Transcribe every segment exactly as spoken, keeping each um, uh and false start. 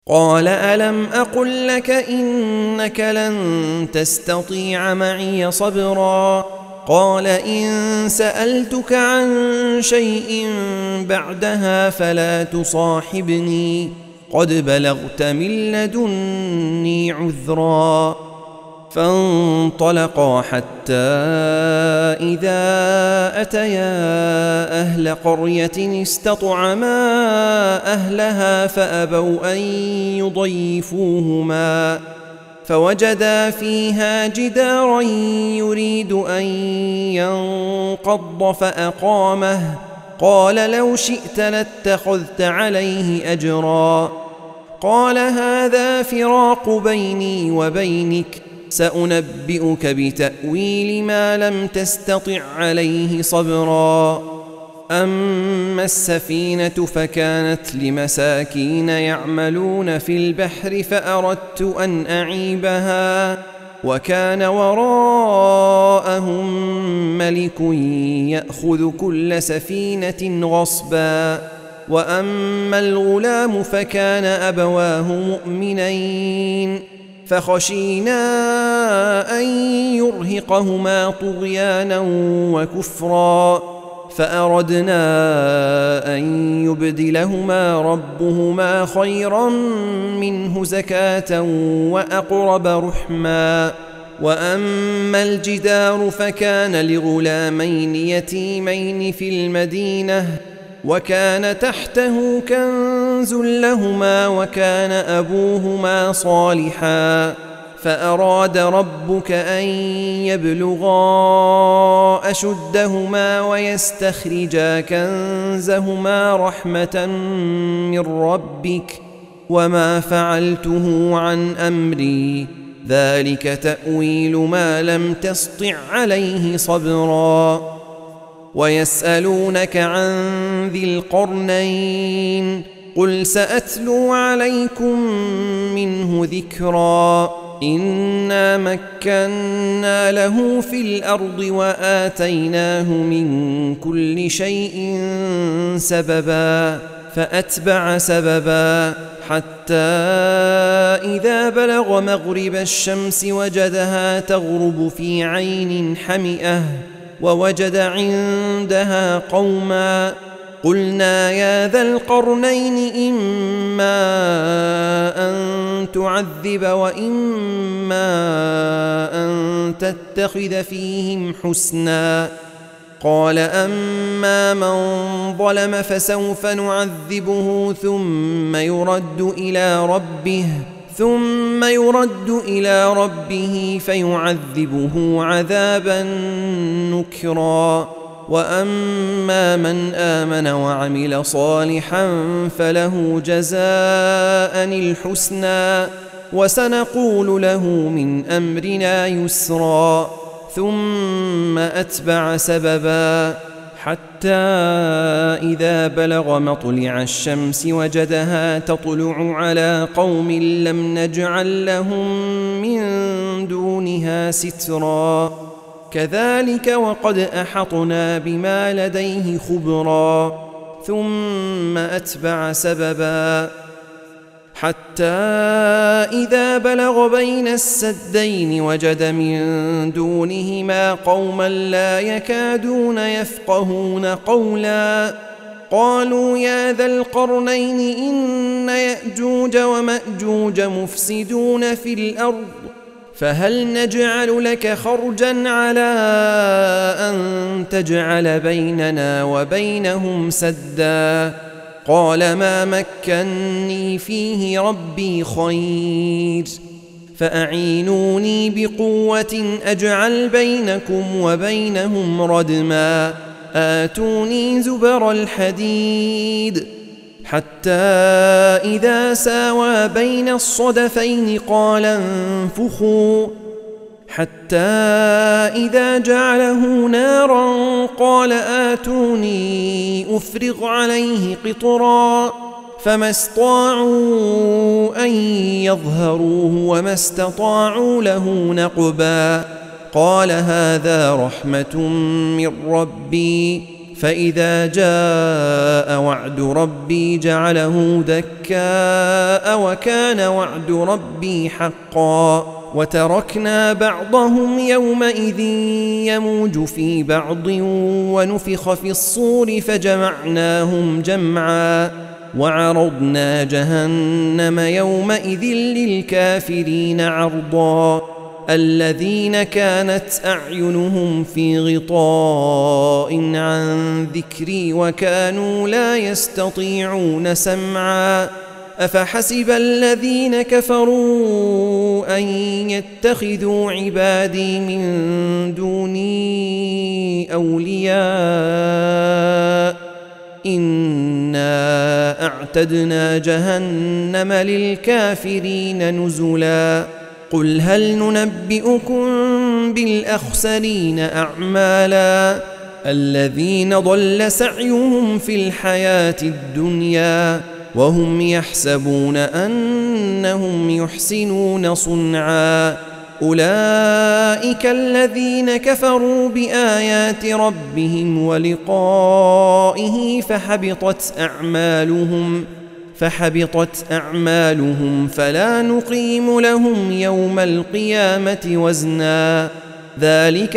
قال ألم أقل لك إنك لن تستطيع معي صبرا قال إن سألتك عن شيء بعدها فلا تصاحبني قد بلغت من لدني عذرا فانطلقا حتى إذا أتيا أهل قرية استطعما أهلها فأبوا أن يضيفوهما فوجدا فيها جدارا يريد أن ينقض فأقامه قال لو شئت لاتخذت عليه أجرا قال هذا فراق بيني وبينك سأنبئك بتأويل ما لم تستطع عليه صبرا أما السفينة فكانت لمساكين يعملون في البحر فأردت أن أعيبها وكان وراءهم ملك يأخذ كل سفينة غصبا وأما الغلام فكان أبواه مؤمنين فخشينا أن يرهقهما طغيانا وكفرا فأردنا أن يبدلهما ربهما خيرا منه زكاة وأقرب رحما وأما الجدار فكان لغلامين يتيمين في المدينة وكان تحته كنز لهما وكان أبوهما صالحا فأراد ربك أن يبلغا أشدهما ويستخرجا كنزهما رحمة من ربك وما فعلته عن أمري ذلك تأويل ما لم تسطع عليه صبرا ويسألونك عن ذي القرنين قل سأتلو عليكم منه ذكرا إنا مكنا له في الأرض وآتيناه من كل شيء سببا فأتبع سببا حتى إذا بلغ مغرب الشمس وجدها تغرب في عين حمئة ووجد عندها قوما قلنا يا ذا القرنين إما أن تعذب وإما أن تتخذ فيهم حسنا قال أما من ظلم فسوف نعذبه ثم يرد إلى ربه ثم يرد إلى ربه فيعذبه عذابا نكرا وأما من آمن وعمل صالحا فله جزاء الحسنى وسنقول له من أمرنا يسرا ثم أتبع سببا حتى إذا بلغ مطلع الشمس وجدها تطلع على قوم لم نجعل لهم من دونها سترا كذلك وقد أحطنا بما لديه خبرا ثم أتبع سببا حتى إذا بلغ بين السدين وجد من دونهما قوما لا يكادون يفقهون قولا قالوا يا ذا القرنين إن يأجوج ومأجوج مفسدون في الأرض فهل نجعل لك خرجا على أن تجعل بيننا وبينهم سدا قال ما مكني فيه ربي خير فأعينوني بقوة أجعل بينكم وبينهم ردما آتوني زبر الحديد حتى إذا ساوى بين الصدفين قال انفخوا حتى إذا جعله نارا قال آتوني أفرغ عليه قطرا فما استطاعوا أن يظهروه وما استطاعوا له نقبا قال هذا رحمة من ربي فإذا جاء وعد ربي جعله دكاء وكان وعد ربي حقا وتركنا بعضهم يومئذ يموج في بعض ونفخ في الصور فجمعناهم جمعا وعرضنا جهنم يومئذ للكافرين عرضا الذين كانت أعينهم في غطاء عن ذكري وكانوا لا يستطيعون سمعا أفحسب الذين كفروا أن يتخذوا عبادي من دوني أولياء إنا أعتدنا جهنم للكافرين نزلا قل هل ننبئكم بالأخسرين أعمالا الذين ضل سعيهم في الحياة الدنيا وهم يحسبون أنهم يحسنون صنعا أولئك الذين كفروا بآيات ربهم ولقائه فحبطت أعمالهم فحبطت أعمالهم فلا نقيم لهم يوم القيامة وزنا ذلك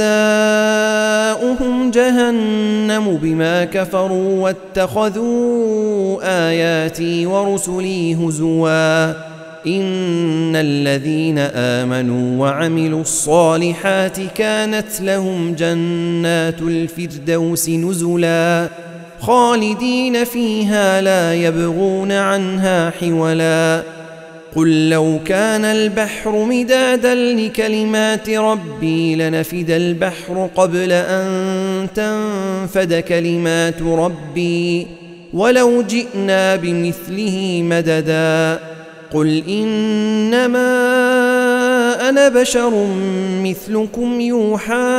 جزاؤهم جهنم بما كفروا واتخذوا آياتي ورسلي هزوا إن الذين آمنوا وعملوا الصالحات كانت لهم جنات الفردوس نزلا خالدين فيها لا يبغون عنها حولا قل لو كان البحر مدادا لكلمات ربي لنفد البحر قبل أن تنفد كلمات ربي ولو جئنا بمثله مددا قل إنما أنا بشر مثلكم يوحى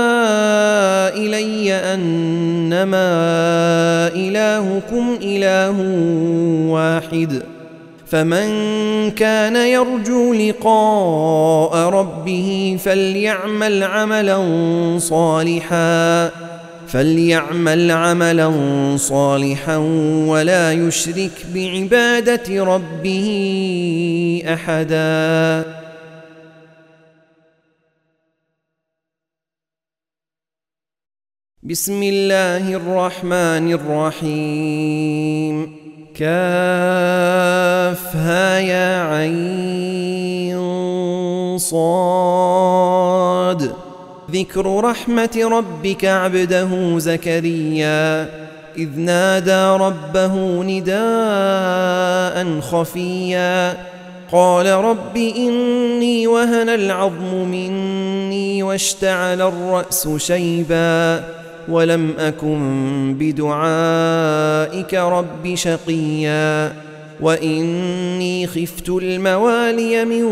إلي أنما إلهكم إله واحد فمن كان يرجو لقاء ربه فليعمل عملا صالحا فليعمل عملا صالحا ولا يشرك بعبادة ربه أحدا بسم الله الرحمن الرحيم كافها يا عين صاد ذكر رحمة ربك عبده زكريا إذ نادى ربه نداء خفيا قال رب إني وهن العظم مني واشتعل الرأس شيبا ولم أكن بدعائك رب شقيا وإني خفت الموالي من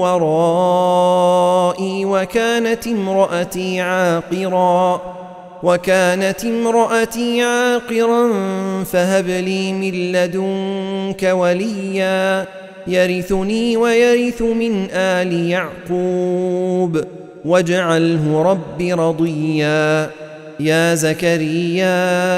ورائي وكانت امرأتي عاقرا وكانت امرأتي عاقرا فهب لي من لدنك وليا يرثني ويرث من آل يعقوب واجعله رب رضيا يا زكريا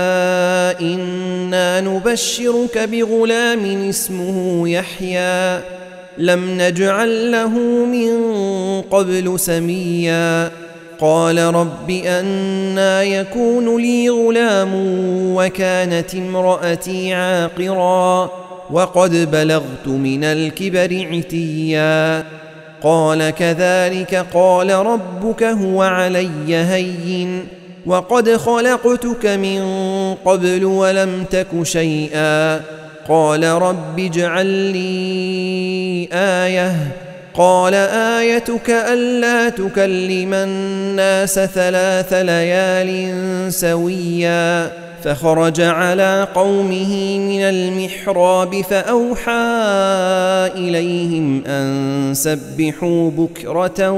إنا نبشرك بغلام اسمه يحيى لم نجعل له من قبل سميا قال رب أنى يكون لي غلام وكانت امرأتي عاقرا وقد بلغت من الكبر عتيا قال كذلك قال ربك هو علي هين وقد خلقتك من قبل ولم تك شيئا قال رب اجعل لي آية قال آيتك ألا تكلم الناس ثلاث ليال سويا فخرج على قومه من المحراب فأوحى إليهم أن سبحوا بكرة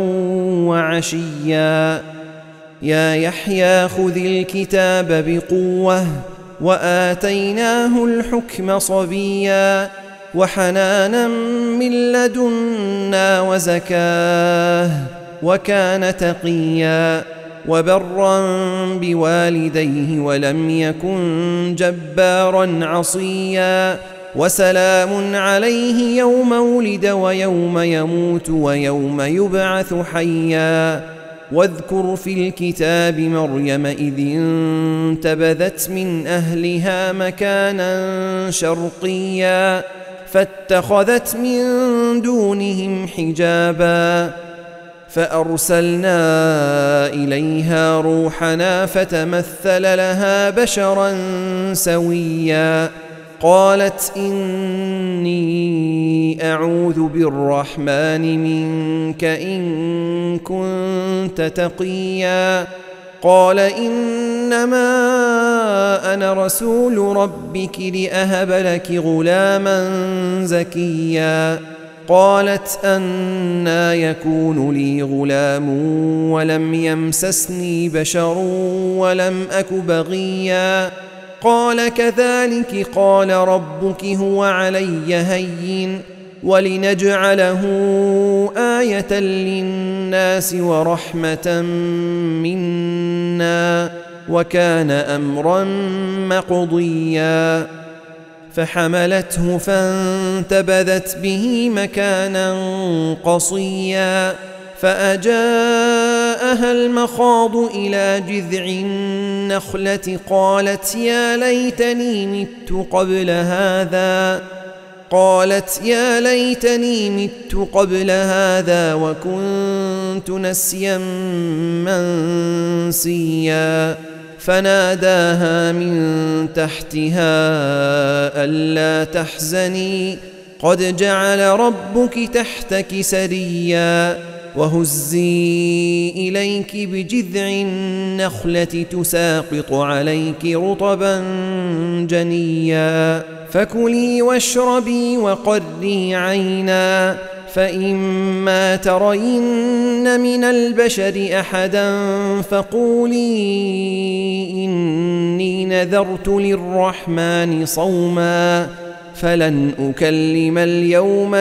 وعشيا يا يحيى خذ الكتاب بقوة وآتيناه الحكم صبيا وحنانا من لدنا وزكاه وكان تقيا وبرا بوالديه ولم يكن جبارا عصيا وسلام عليه يوم ولد ويوم يموت ويوم يبعث حيا واذكر في الكتاب مريم إذ انتبذت من أهلها مكانا شرقيا فاتخذت من دونهم حجابا فأرسلنا إليها روحنا فتمثل لها بشرا سويا قالت إني أعوذ بالرحمن منك إن كنت تقيا قال إنما أنا رسول ربك لأهب لك غلاما زكيا قالت أنى يكون لي غلام ولم يمسسني بشر ولم أك بغيا قال كذلك قال ربك هو علي هين ولنجعله آية للناس ورحمة منا وكان أمرا مقضيا فحملته فانتبذت به مكانا قصيا فأجاءها المخاض إلى جذع النخلة قالت يا ليتني مت قبل هذا قالت يا ليتني مت قبل هذا وكنت نسيا منسيا فناداها من تحتها ألا تحزني قد جعل ربك تحتك سريا وهزي إليك بجذع النخلة تساقط عليك رطبا جنيا فكلي واشربي وقري عينا فإما ترين من البشر أحدا فقولي إني نذرت للرحمن صوما فلن أكلم اليوم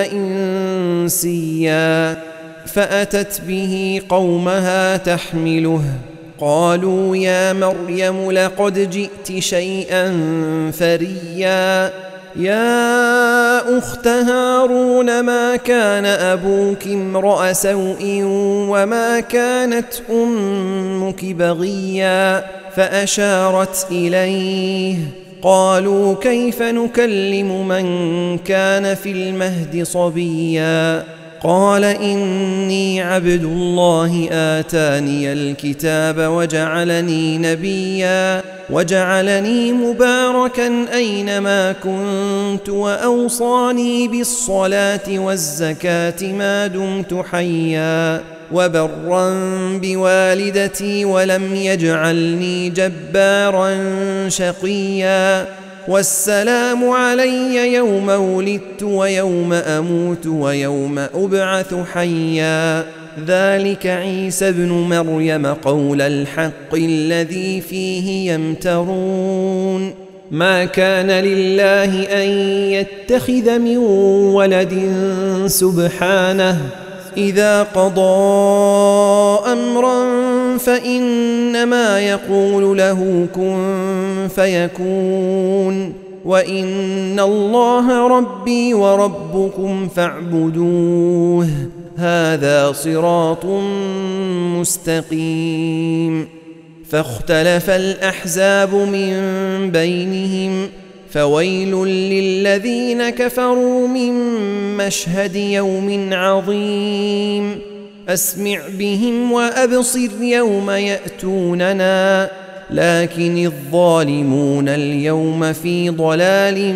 إنسيا فأتت به قومها تحمله قالوا يا مريم لقد جئت شيئا فريا يا أخت هارون ما كان أبوك امرأ سوء وما كانت أمك بغيا فأشارت إليه قالوا كيف نكلم من كان في المهد صبيا قال إني عبد الله آتاني الكتاب وجعلني نبيا وجعلني مباركا أينما كنت وأوصاني بالصلاة والزكاة ما دمت حيا وبرا بوالدتي ولم يجعلني جبارا شقيا والسلام علي يوم ولدت ويوم أموت ويوم أبعث حيا ذلك عيسى ابن مريم قول الحق الذي فيه يمترون ما كان لله أن يتخذ من ولد سبحانه إذا قضى أمرا فإنما يقول له كن فيكون وإن الله ربي وربكم فاعبدوه هذا صراط مستقيم فاختلف الأحزاب من بينهم فويل للذين كفروا من مشهد يوم عظيم أسمع بهم وأبصر يوم يأتوننا لكن الظالمون اليوم في ضلال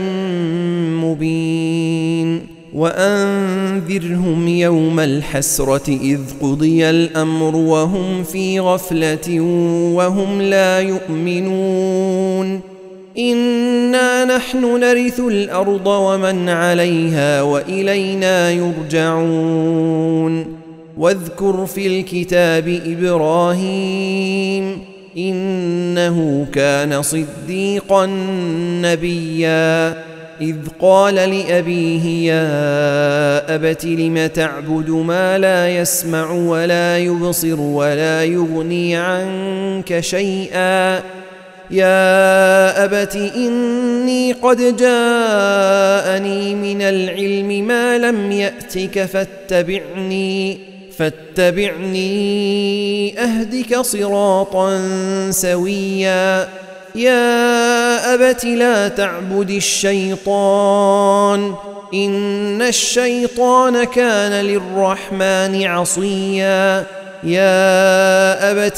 مبين وأنذرهم يوم الحسرة إذ قضي الأمر وهم في غفلة وهم لا يؤمنون إنا نحن نرث الأرض ومن عليها وإلينا يرجعون واذكر في الكتاب إبراهيم إنه كان صديقا نبيا إذ قال لأبيه يا أبت لم تعبد ما لا يسمع ولا يبصر ولا يغني عنك شيئا يا أبت إني قد جاءني من العلم ما لم يأتك فاتبعني فاتبعني أهدك صراطا سويا يا أبت لا تعبد الشيطان إن الشيطان كان للرحمن عصيا يا أبت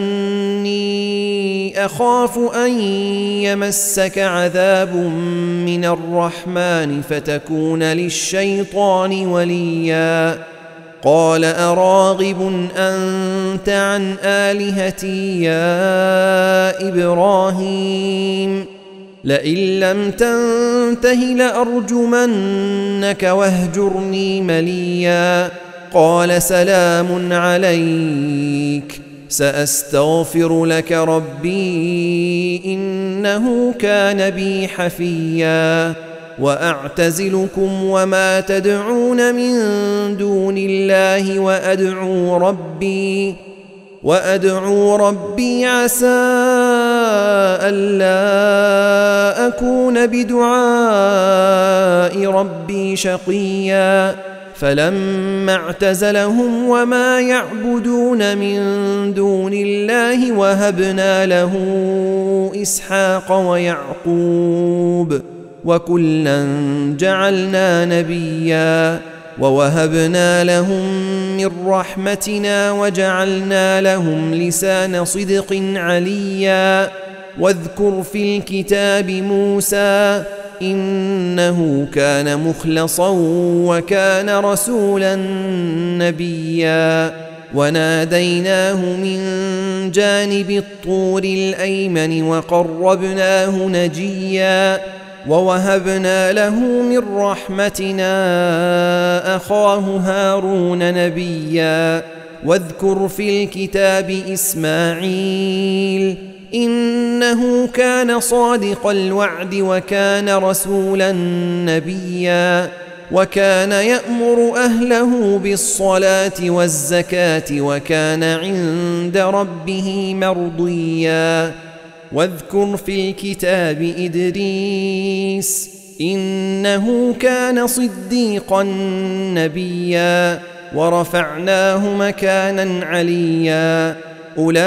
إني أخاف أن يمسك عذاب من الرحمن فتكون للشيطان وليا قال أراغب أنت عن آلهتي يا إبراهيم لئن لم تنته لأرجمنك واهجرني مليا قال سلام عليك سأستغفر لك ربي إنه كان بي حفيا وأعتزلكم وما تدعون من دون الله وأدعو ربي وأدعو ربي عسى ألا أكون بدعاء ربي شقيا فلما اعتزلهم وما يعبدون من دون الله وهبنا له إسحاق ويعقوب وكلا جعلنا نبيا ووهبنا لهم من رحمتنا وجعلنا لهم لسان صدق عليا واذكر في الكتاب موسى إنه كان مخلصا وكان رسولا نبيا وناديناه من جانب الطور الأيمن وقربناه نجيا ووهبنا له من رحمتنا أخاه هارون نبيا واذكر في الكتاب إسماعيل إنه كان صادق الوعد وكان رسولا نبيا وكان يأمر أهله بالصلاة والزكاة وكان عند ربه مرضيا واذكر في الكتاب إدريس إنه كان صديقا نبيا ورفعناه مكانا عليا أولئك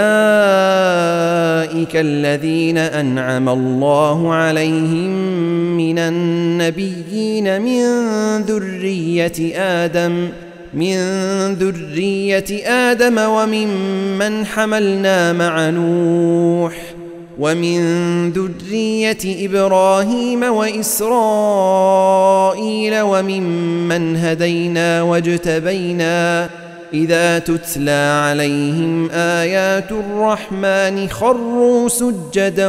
الذين أنعم الله عليهم من النبيين من ذرية آدم من ذرية آدم وممن حملنا مع نوح ومن ذرية إبراهيم وإسرائيل وممن هدينا واجتبينا إذا تتلى عليهم آيات الرحمن خروا سجدا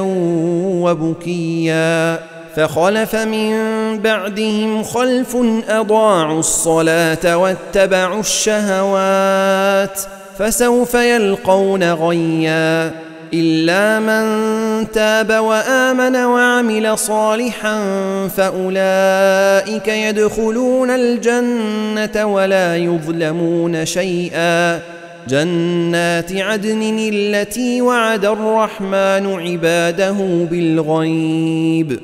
وبكيا فخلف من بعدهم خلف أضاعوا الصلاة واتبعوا الشهوات فسوف يلقون غيا إلا من تاب وآمن وعمل صالحا فأولئك يدخلون الجنة ولا يظلمون شيئا جنات عدن التي وعد الرحمن عباده بالغيب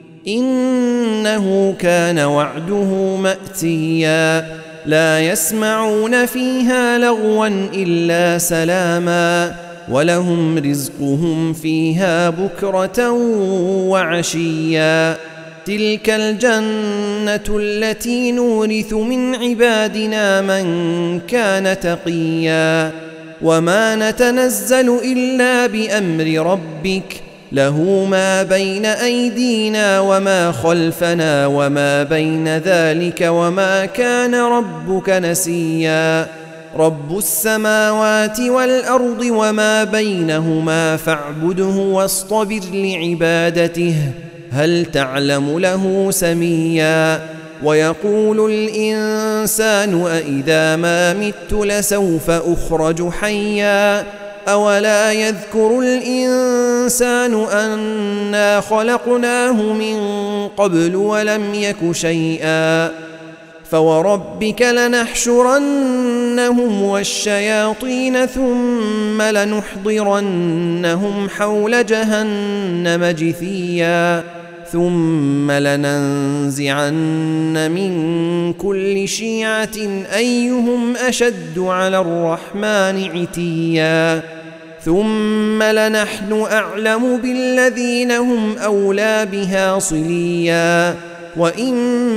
إنه كان وعده مأتيا لا يسمعون فيها لغوا إلا سلاما ولهم رزقهم فيها بكرة وعشيا تلك الجنة التي نورث من عبادنا من كان تقيا وما نتنزل إلا بأمر ربك له ما بين أيدينا وما خلفنا وما بين ذلك وما كان ربك نسيا رب السماوات والأرض وما بينهما فاعبده واصطبر لعبادته هل تعلم له سميا ويقول الإنسان أإذا ما مت لسوف أخرج حيا أولا يذكر الإنسان أنا خلقناه من قبل ولم يك شيئا فوربك لنحشرنهم والشياطين ثم لنحضرنهم حول جهنم جثيا ثم لننزعن من كل شيعة أيهم أشد على الرحمن عتيا ثم لنحن أعلم بالذين هم أولى بها صليا وإن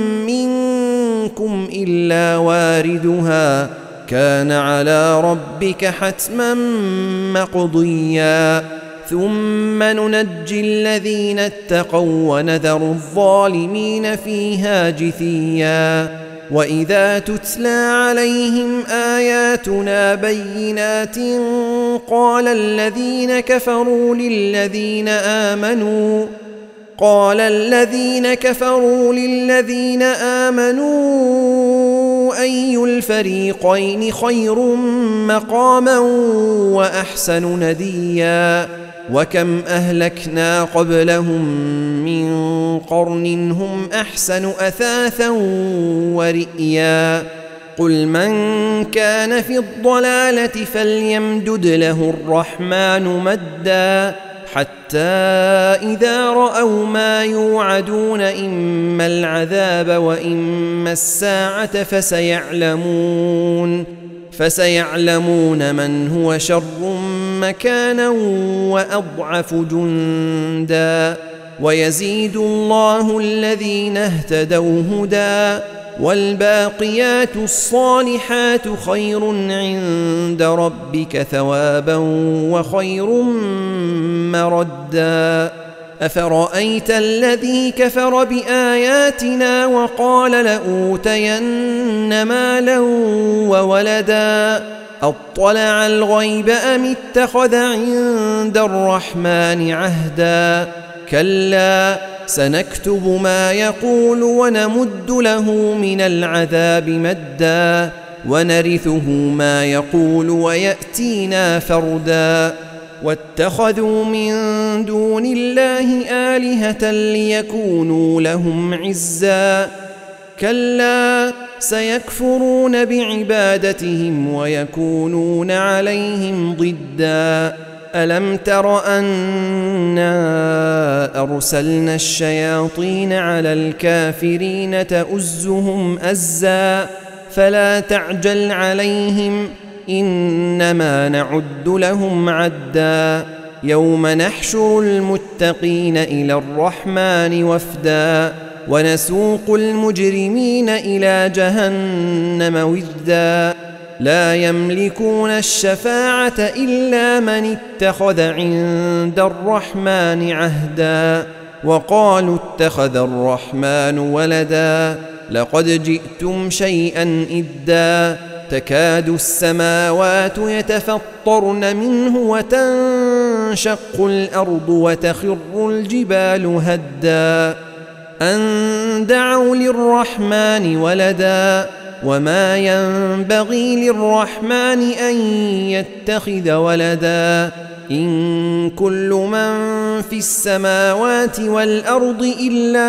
منكم إلا واردها كان على ربك حتما مقضيا ثم ننجي الذين اتقوا ونذر الظالمين فيها جثيا وإذا تتلى عليهم آياتنا بينات قال الذين كفروا للذين آمنوا قال الذين كفروا للذين آمنوا أي الفريقين خير مقاما وأحسن نديا وكم أهلكنا قبلهم من قرن هم أحسن أثاثا ورئيا قل من كان في الضلالة فليمدد له الرحمن مدا حتى إذا رأوا ما يوعدون إما العذاب وإما الساعة فسيعلمون فسيعلمون من هو شر مكانا وأضعف جندا ويزيد الله الذين اهتدوا هدى والباقيات الصالحات خير عند ربك ثوابا وخير مردا أفرأيت الذي كفر بآياتنا وقال لأوتين مالا وولدا أطلع الغيب أم اتخذ عند الرحمن عهدا كلا سنكتب ما يقول ونمد له من العذاب مدا ونرثه ما يقول ويأتينا فردا واتخذوا من دون الله آلهة ليكونوا لهم عزا كلا سيكفرون بعبادتهم ويكونون عليهم ضدا ألم تر أنا أرسلنا الشياطين على الكافرين تؤزهم أزا فلا تعجل عليهم إنما نعد لهم عدا يوم نحشر المتقين إلى الرحمن وفدا ونسوق المجرمين إلى جهنم ودا لا يملكون الشفاعة إلا من اتخذ عند الرحمن عهدا وقالوا اتخذ الرحمن ولدا لقد جئتم شيئا إدا تكاد السماوات يتفطرن منه وتنشق الأرض وتخر الجبال هدا أن دعوا للرحمن ولدا وما ينبغي للرحمن أن يتخذ ولدا إن كل من في السماوات والأرض إلا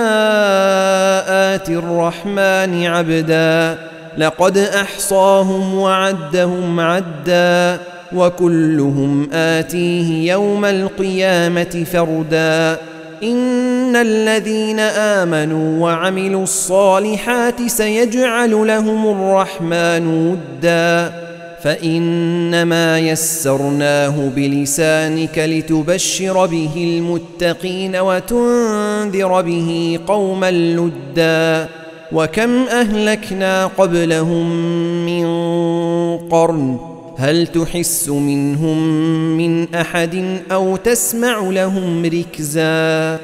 آتي الرحمن عبدا لقد أحصاهم وعدهم عدا وكلهم آتيه يوم القيامة فردا إن الذين آمنوا وعملوا الصالحات سيجعل لهم الرحمن ودا فإنما يسرناه بلسانك لتبشر به المتقين وتنذر به قوما لدا وكم أهلكنا قبلهم من قرن هل تحس منهم من أحد أو تسمع لهم ركزا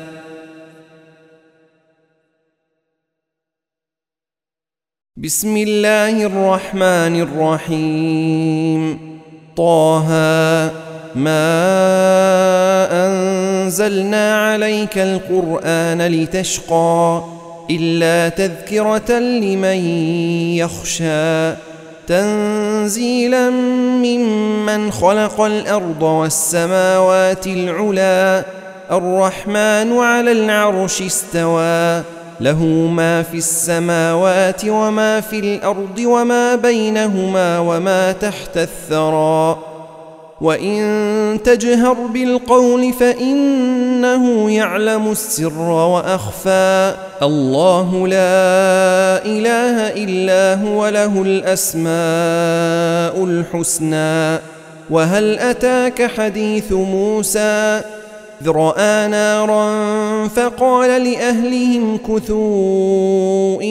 بسم الله الرحمن الرحيم طه ما أنزلنا عليك القرآن لتشقى إلا تذكرة لمن يخشى تنزيلا ممن خلق الأرض والسماوات العلى الرحمن على العرش استوى له ما في السماوات وما في الأرض وما بينهما وما تحت الثرى وإن تجهر بالقول فإنه يعلم السر وأخفى الله لا إله إلا هو له الأسماء الحسنى وهل أتاك حديث موسى إذ رأى نارا فقال لأهلهم كثوا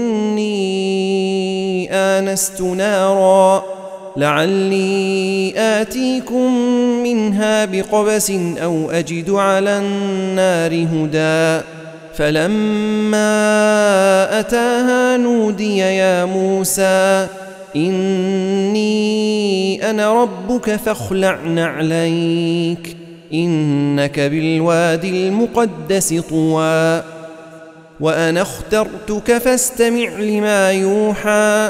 إني آنست نارا لعلي آتيكم منها بقبس أو أجد على النار هدى فلما أتاها نودي يا موسى إني أنا ربك فاخلع نعليك إنك بالوادي المقدس طوى وأنا اخترتك فاستمع لما يوحى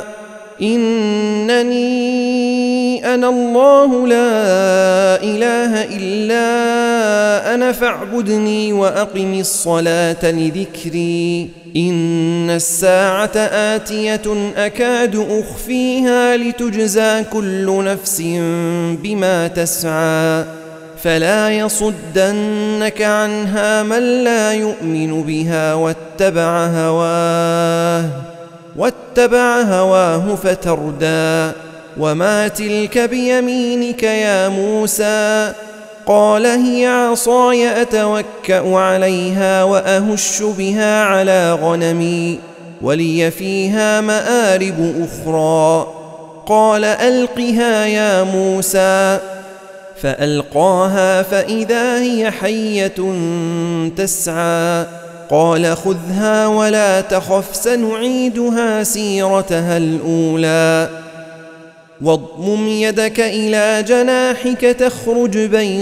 إنني أنا الله لا إله إلا أنا فاعبدني وأقم الصلاة لذكري إن الساعة آتية أكاد أخفيها لتجزى كل نفس بما تسعى فلا يصدنك عنها من لا يؤمن بها واتبع هواه واتبع هواه فتردى وما تلك بيمينك يا موسى قال هي عصاي أتوكأ عليها وأهش بها على غنمي ولي فيها مآرب أخرى قال ألقها يا موسى فألقاها فإذا هي حية تسعى قال خذها ولا تخف سنعيدها سيرتها الأولى واضمم يدك إلى جناحك تخرج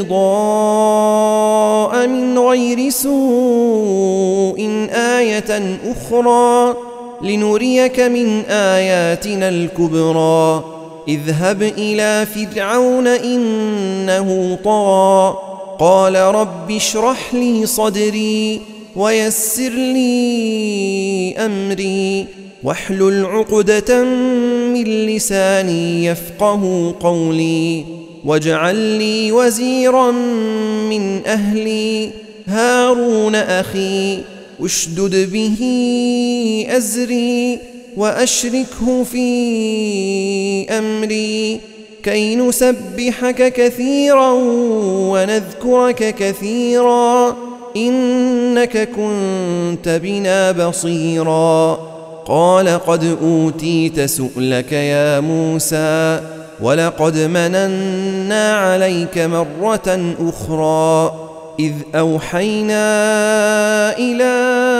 بيضاء من غير سوء آية أخرى لنريك من آياتنا الكبرى اذهب إلى فرعون إنه طغى قال رب اشرح لي صدري ويسر لي أمري واحلل عقدة من لساني يفقه قولي واجعل لي وزيرا من أهلي هارون أخي اشدد به أزري وأشركه في أمري كي نسبحك كثيرا ونذكرك كثيرا إنك كنت بنا بصيرا قال قد أوتيت سؤلك يا موسى ولقد مننا عليك مرة أخرى إذ أوحينا إلى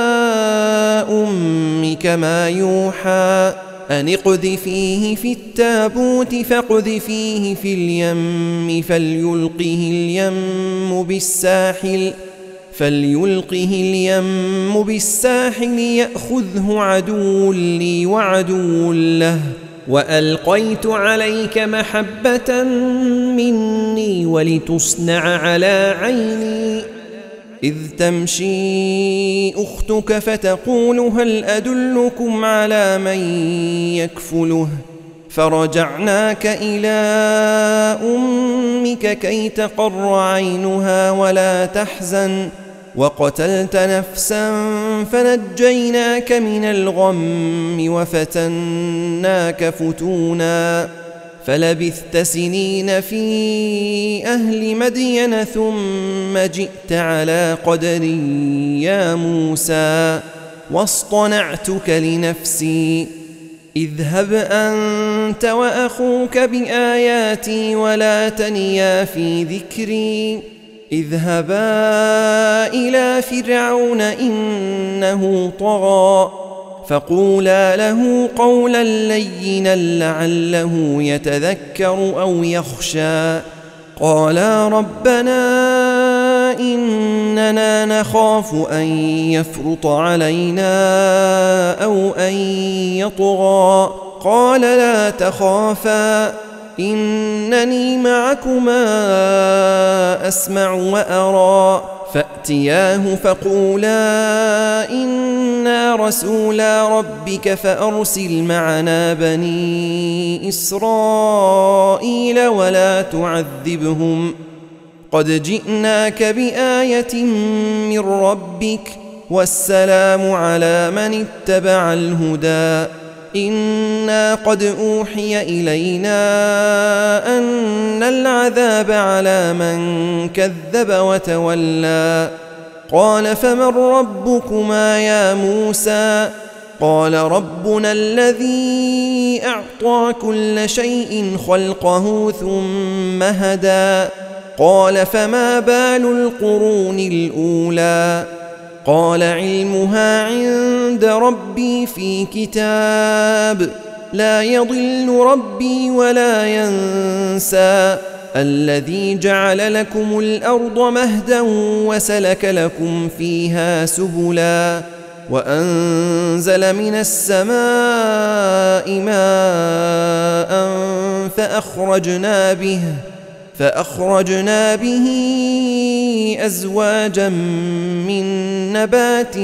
أمك ما يوحى أن اقذفيه في التابوت فاقذفيه في اليم فليلقه اليم بالساحل فليلقه اليم بالساحل يأخذه عدو لي وعدو له وألقيت عليك محبة مني ولتصنع على عيني إذ تمشي أختك فتقول هل أدلكم على من يكفله فرجعناك إلى أمك كي تقر عينها ولا تحزن وقتلت نفسا فنجيناك من الغم وفتناك فتونا فلبثت سنين في أهل مدين ثم جئت على قدر يا موسى واصطنعتك لنفسي اذهب أنت وأخوك بآياتي ولا تنيا في ذكري اذهبا إلى فرعون إنه طغى فقولا له قولا لينا لعله يتذكر أو يخشى قالا ربنا إننا نخاف أن يفرط علينا أو أن يطغى قال لا تخافا إنني معكما أسمع وأرى فأتياه فقولا إنا رسولا ربك فأرسل معنا بني إسرائيل ولا تعذبهم قد جئناك بآية من ربك والسلام على من اتبع الهدى إنا قد أوحي إلينا أن العذاب على من كذب وتولى قال فمن ربكما يا موسى قال ربنا الذي أعطى كل شيء خلقه ثم هدى قال فما بال القرون الأولى قال علمها عند ربي في كتاب لا يضل ربي ولا ينسى الذي جعل لكم الأرض مهدا وسلك لكم فيها سبلا وأنزل من السماء ماء فأخرجنا به فأخرجنا به أزواجا من نبات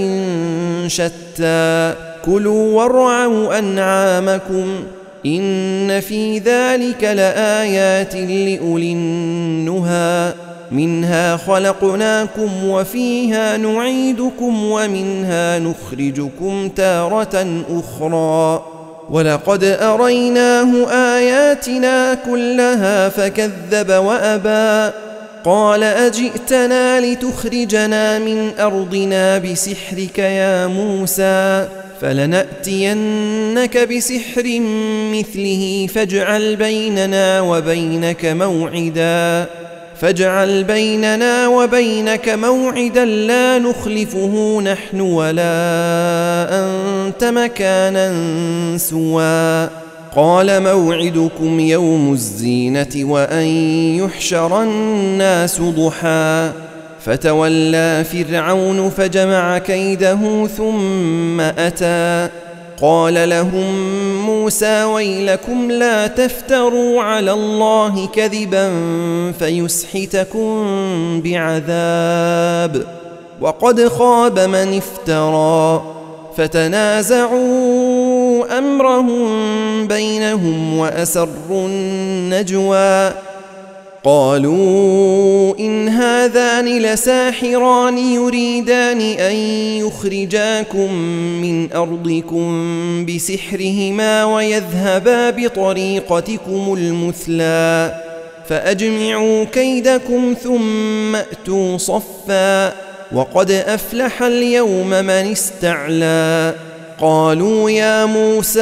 شتى كلوا وارعوا أنعامكم إن في ذلك لآيات لأولي النهى منها خلقناكم وفيها نعيدكم ومنها نخرجكم تارة أخرى ولقد أريناه آياتنا كلها فكذب وأبى قال أجئتنا لتخرجنا من أرضنا بسحرك يا موسى فلنأتينك بسحر مثله فاجعل بيننا وبينك موعدا فاجعل بيننا وبينك موعدا لا نخلفه نحن ولا أنت مكانا سوى قال موعدكم يوم الزينة وأن يحشر الناس ضحى فتولى فرعون فجمع كيده ثم أتى قال لهم موسى ويلكم لا تفتروا على الله كذبا فيسحتكم بعذاب وقد خاب من افترى فتنازعوا أمرهم بينهم وأسروا النجوى قالوا إن هذان لساحران يريدان أن يخرجاكم من أرضكم بسحرهما ويذهبا بطريقتكم المثلى فأجمعوا كيدكم ثم أتوا صفا وقد أفلح اليوم من استعلى قالوا يا موسى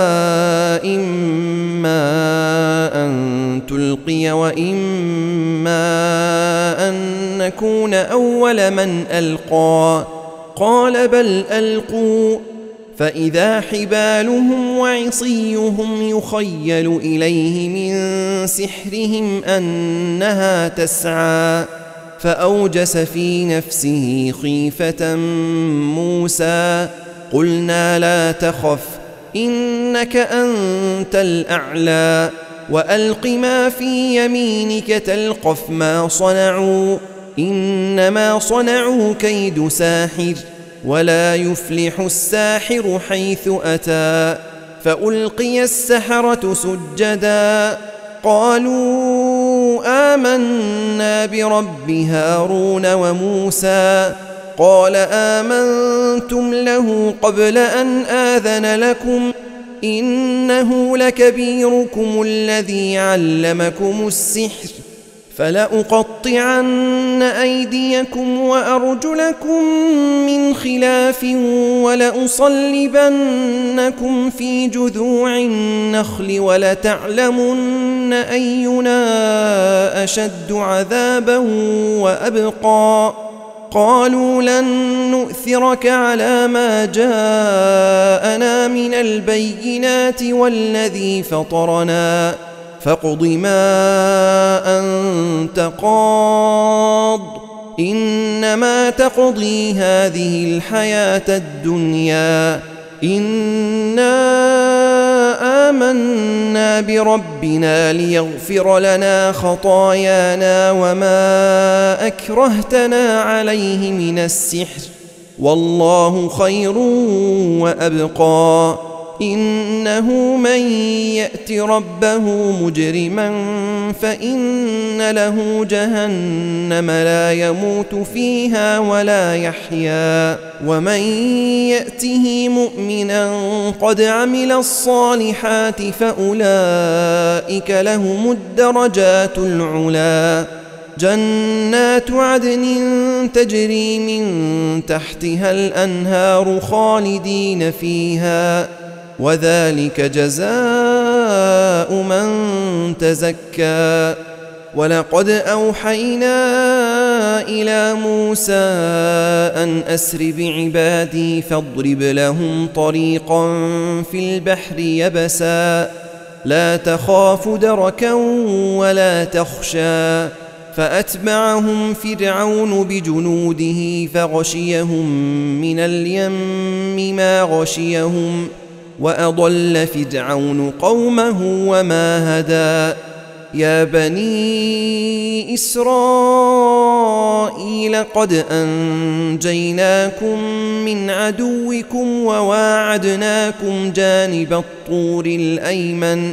إما أن تلقي وإما أن نكون أول من ألقى قال بل ألقوا فإذا حبالهم وعصيهم يخيل إليه من سحرهم أنها تسعى فأوجس في نفسه خيفة موسى قلنا لا تخف إنك أنت الأعلى وألق ما في يمينك تلقف ما صنعوا إنما صنعوا كيد ساحر ولا يفلح الساحر حيث أتى فألقي السحرة سجدا قالوا آمنا برب هارون وموسى قال آمنتم له قبل أن آذن لكم إنه لكبيركم الذي علمكم السحر فلأقطعن أيديكم وأرجلكم من خلاف ولأصلبنكم في جذوع النخل ولتعلمن أينا أشد عذابا وأبقى قالوا لن نؤثرك على ما جاءنا من البينات والذي فطرنا فاقض ما أنت قاض إنما تقضي هذه الحياة الدنيا إنا آمنا بربنا ليغفر لنا خطايانا وما أكرهتنا عليه من السحر والله خير وأبقى إنه من يأت ربه مجرما فإن له جهنم لا يموت فيها ولا يحيا ومن يأته مؤمنا قد عمل الصالحات فأولئك لهم الدرجات العلا جنات عدن تجري من تحتها الأنهار خالدين فيها وذلك جزاء من تزكى ولقد أوحينا إلى موسى أن أسر بعبادي فاضرب لهم طريقا في البحر يبسا لا تخاف دركا ولا تخشى فأتبعهم فرعون بجنوده فغشيهم من اليم ما غشيهم وأضل فرعون قومه وما هدى يا بني إسرائيل قد أنجيناكم من عدوكم وواعدناكم جانب الطور الأيمن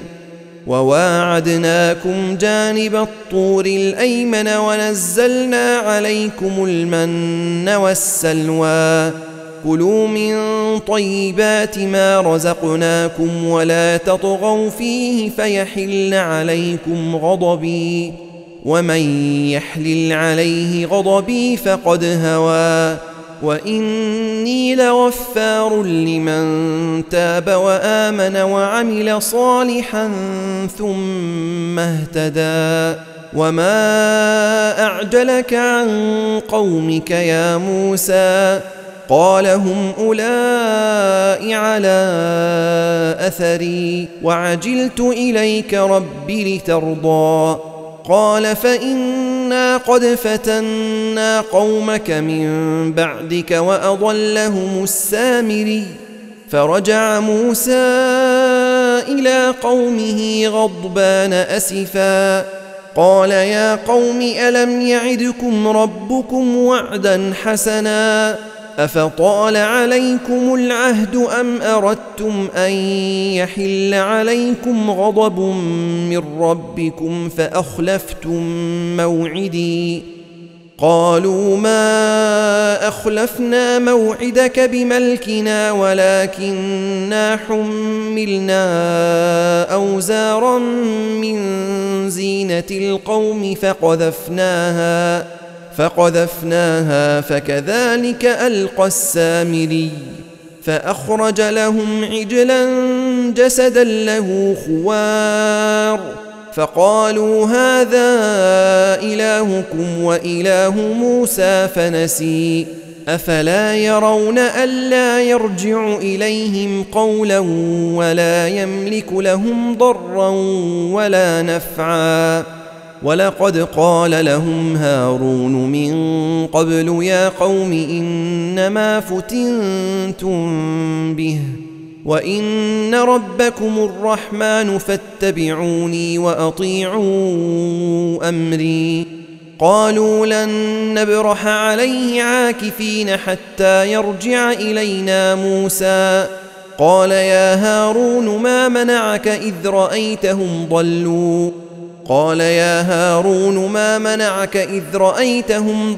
وواعدناكم جانب الطور الأيمن ونزلنا عليكم المن والسلوى كلوا من طيبات ما رزقناكم ولا تطغوا فيه فيحل عليكم غضبي ومن يحلل عليه غضبي فقد هوى وإني لغفار لمن تاب وآمن وعمل صالحا ثم اهتدى وما أعجلك عن قومك يا موسى قال هم أولئك على أثري وعجلت إليك رب لترضى قال فإنا قد فتنا قومك من بعدك وأضلهم السامري فرجع موسى إلى قومه غضبان أسفا قال يا قوم ألم يعدكم ربكم وعدا حسنا أفطال عليكم العهد أم أردتم أن يحل عليكم غضب من ربكم فأخلفتم موعدي قالوا ما أخلفنا موعدك بملكنا ولكننا حملنا أوزارا من زينة القوم فقذفناها فقذفناها فكذلك ألقى السامري فأخرج لهم عجلا جسدا له خوار فقالوا هذا إلهكم وإله موسى فنسي أفلا يرون ألا يرجع إليهم قولا ولا يملك لهم ضرا ولا نفعا ولقد قال لهم هارون من قبل يا قوم إنما فتنتم به وإن ربكم الرحمن فاتبعوني وأطيعوا أمري قالوا لن نبرح عليه عاكفين حتى يرجع إلينا موسى قال يا هارون ما منعك إذ رأيتهم ضلوا قال يا هارون ما منعك إذ رأيتهم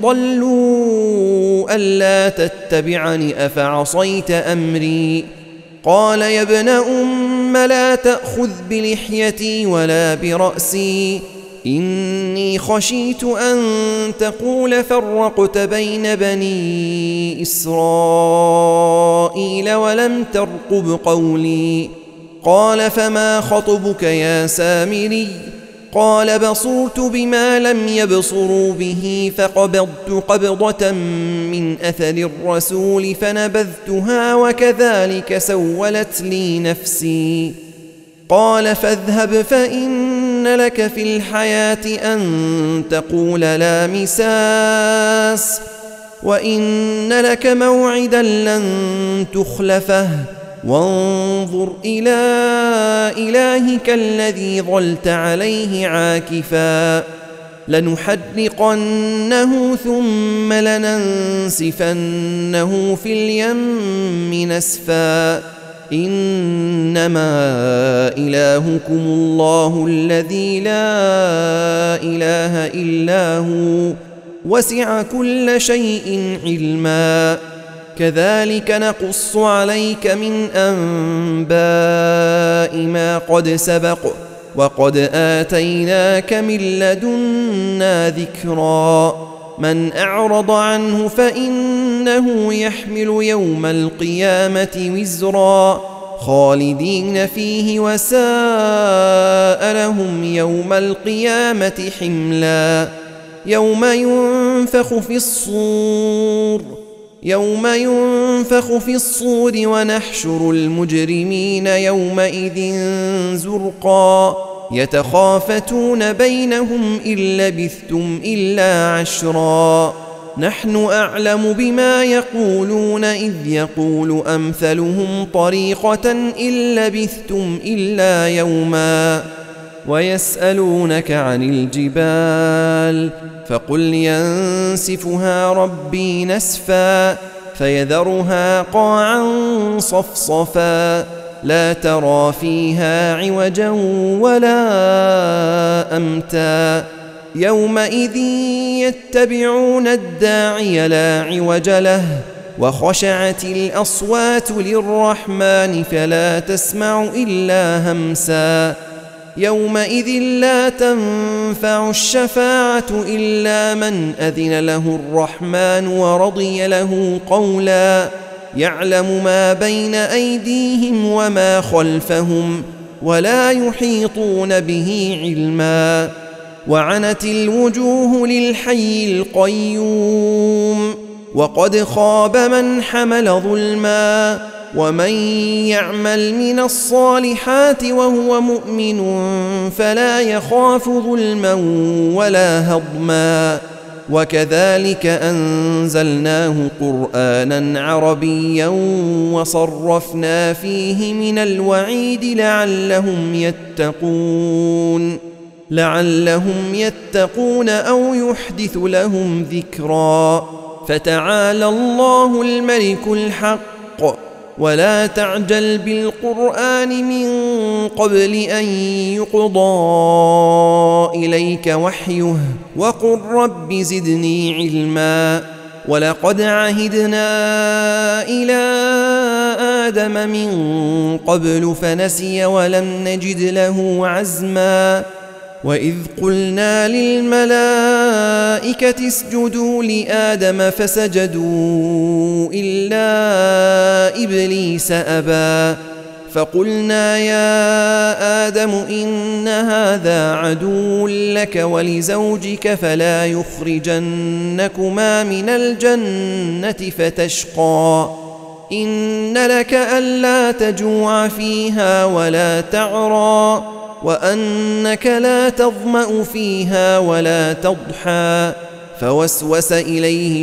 ضلوا ألا تتبعني أفعصيت أمري قال يا ابن أم لا تأخذ بلحيتي ولا برأسي إني خشيت أن تقول فرقت بين بني إسرائيل ولم ترقب قولي قال فما خطبك يا سامري قال بصرت بما لم يبصروا به فقبضت قبضة من أثر الرسول فنبذتها وكذلك سولت لي نفسي قال فاذهب فإن لك في الحياة أن تقول لا مساس وإن لك موعدا لن تخلفه وانظر إلى إلهك الذي ظلت عليه عاكفا لنحرقنه ثم لننسفنه في اليم نسفا إنما إلهكم الله الذي لا إله إلا هو وسع كل شيء علما كذلك نقص عليك من أنباء ما قد سبق وقد آتيناك من لدنا ذكرا من أعرض عنه فإنه يحمل يوم القيامة وزرا خالدين فيه وساء لهم يوم القيامة حملا يوم ينفخ في الصور يوم ينفخ في الصور ونحشر المجرمين يومئذ زرقا يتخافتون بينهم إن لبثتم إلا عشرا نحن أعلم بما يقولون إذ يقول أمثلهم طريقة إن لبثتم إلا يوما ويسألونك عن الجبال فقل ينسفها ربي نسفا فيذرها قاعا صفصفا لا ترى فيها عوجا ولا أمتا يومئذ يتبعون الداعي لا عوج له وخشعت الأصوات للرحمن فلا تسمع إلا همسا يومئذ لا تنفع الشفاعة إلا من أذن له الرحمن ورضي له قولا يعلم ما بين أيديهم وما خلفهم ولا يحيطون به علما وعنت الوجوه للحي القيوم وقد خاب من حمل ظلما ومن يعمل من الصالحات وهو مؤمن فلا يخاف ظلما ولا هضما وكذلك أنزلناه قرآنا عربيا وصرفنا فيه من الوعيد لعلهم يتقون لعلهم يتقون أو يحدث لهم ذكرا فتعالى الله الملك الحق ولا تعجل بالقرآن من قبل أن يقضى إليك وحيه وقل رب زدني علما ولقد عهدنا إلى آدم من قبل فنسي ولم نجد له عزما وإذ قلنا للملائكة اسجدوا لآدم فسجدوا إلا إبليس أبى فقلنا يا آدم إن هذا عدو لك ولزوجك فلا يخرجنكما من الجنة فتشقى إن لك ألا تجوع فيها ولا تعرى وأنك لا تظمأ فيها ولا تضحى فوسوس إليه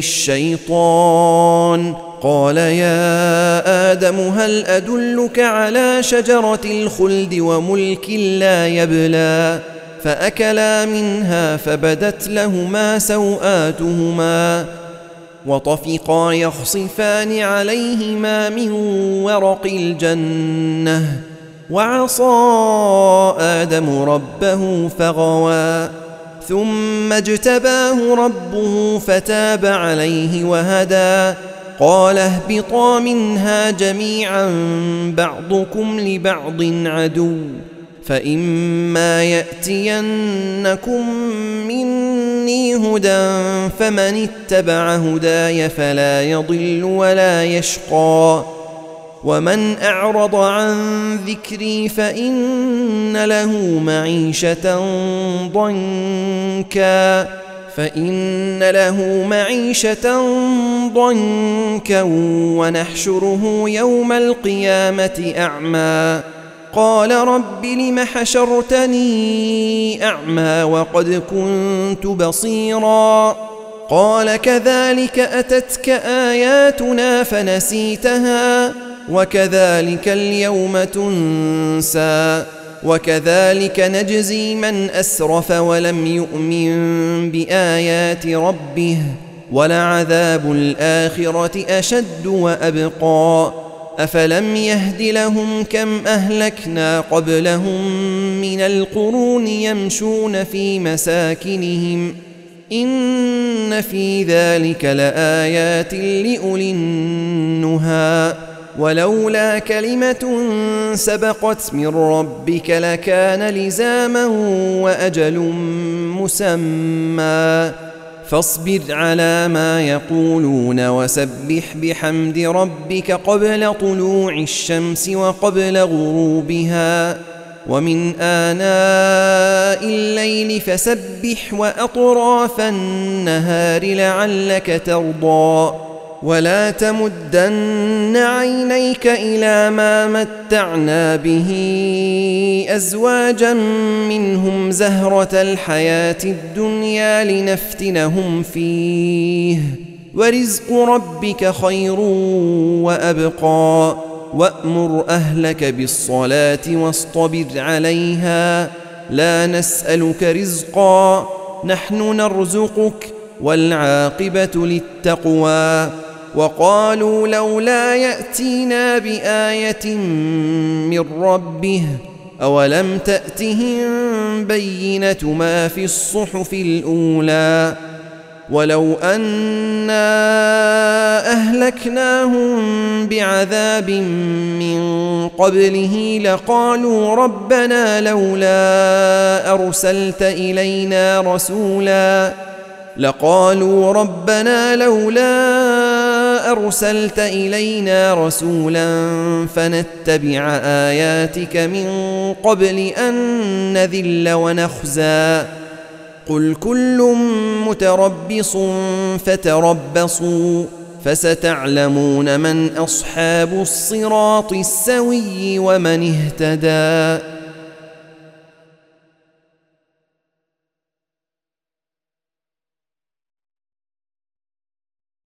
الشيطان قال يا آدم هل أدلك على شجرة الخلد وملك لا يبلى فأكلا منها فبدت لهما سوآتهما وطفقا يخصفان عليهما من ورق الجنة وعصى آدم ربه فغوى ثم اجتباه ربه فتاب عليه وهدى قال اهبطا منها جميعا بعضكم لبعض عدو فإما يأتينكم مني هدى فمن اتبع هداي فلا يضل ولا يشقى ومن أعرض عن ذكري فإن له معيشة ضنكا فإن له معيشة ضنكا ونحشره يوم القيامة أعمى قال رب لم حشرتني أعمى وقد كنت بصيرا قال كذلك أتتك آياتنا فنسيتها وكذلك اليوم تنسى وكذلك نجزي من أسرف ولم يؤمن بآيات ربه ولعذاب الآخرة أشد وأبقى أفلم يهد لهم كم أهلكنا قبلهم من القرون يمشون في مساكنهم إن في ذلك لآيات لأولي النهى ولولا كلمة سبقت من ربك لكان لزاما وأجل مسمى فاصبر على ما يقولون وسبح بحمد ربك قبل طلوع الشمس وقبل غروبها ومن آناء الليل فسبح وأطراف النهار لعلك ترضى ولا تمدن عينيك إلى ما متعنا به أزواجا منهم زهرة الحياة الدنيا لنفتنهم فيه ورزق ربك خير وأبقى وأمر أهلك بالصلاة واصطبر عليها لا نسألك رزقا نحن نرزقك والعاقبة للتقوى وقالوا لولا يأتينا بآية من ربه أولم تأتهم بينة ما في الصحف الأولى ولو أنا أهلكناهم بعذاب من قبله لقالوا ربنا لولا أرسلت إلينا رسولا لقالوا ربنا لولا أرسلت إلينا رسولا فنتبع آياتك من قبل أن نذل ونخزى قل كل متربص فتربصوا فستعلمون من أصحاب الصراط السوي ومن اهتدى